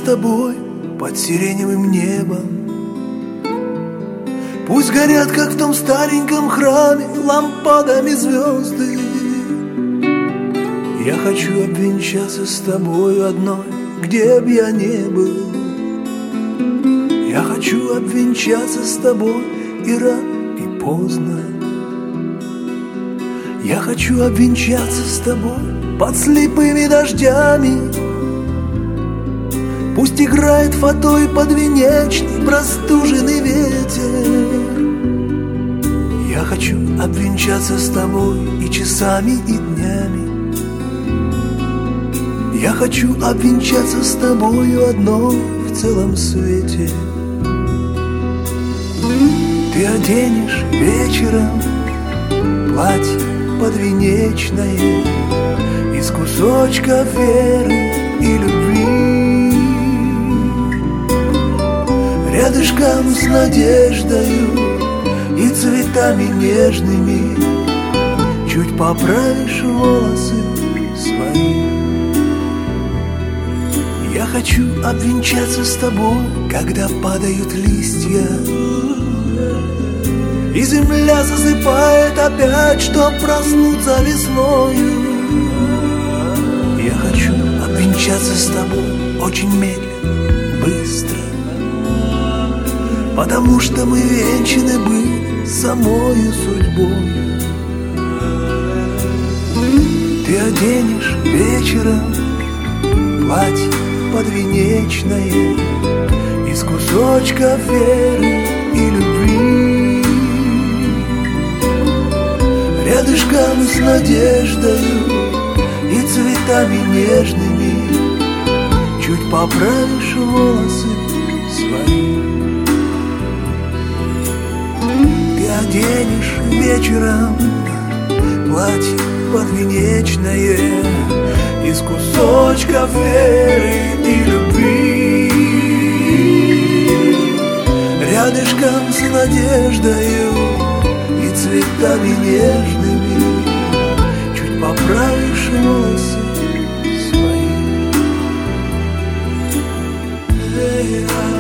тобой под сиреневым небом. Пусть горят, как в том стареньком храме, лампадами звезды. Я хочу обвенчаться с тобою одной, где б я не был. Я хочу обвенчаться с тобой и рано, и поздно. Я хочу обвенчаться с тобой под слепыми дождями. Пусть играет фатой подвенечный простуженный ветер. Я хочу обвенчаться с тобой и часами, и днями. Я хочу обвенчаться с тобою одной в целом свете. Ты оденешь вечером платье подвенечное из кусочков веры и любви. Рядышком с надеждою и цветами нежными чуть поправишь волосы свои. Я хочу обвенчаться с тобой, когда падают листья, и земля засыпает опять, чтоб проснуться весною. Я хочу обвенчаться с тобой очень медленно, быстро, потому что мы венчаны были самою судьбой. Ты оденешь вечером платье подвенечное из кусочков веры и любви. Рядышком с надеждою и цветами нежными чуть поправишь волосы свои. Ты оденешь вечером платье подвенечное из кусочков веры и любви. Рядышком с надеждою и цветами нежными чуть поправишь волосы свои.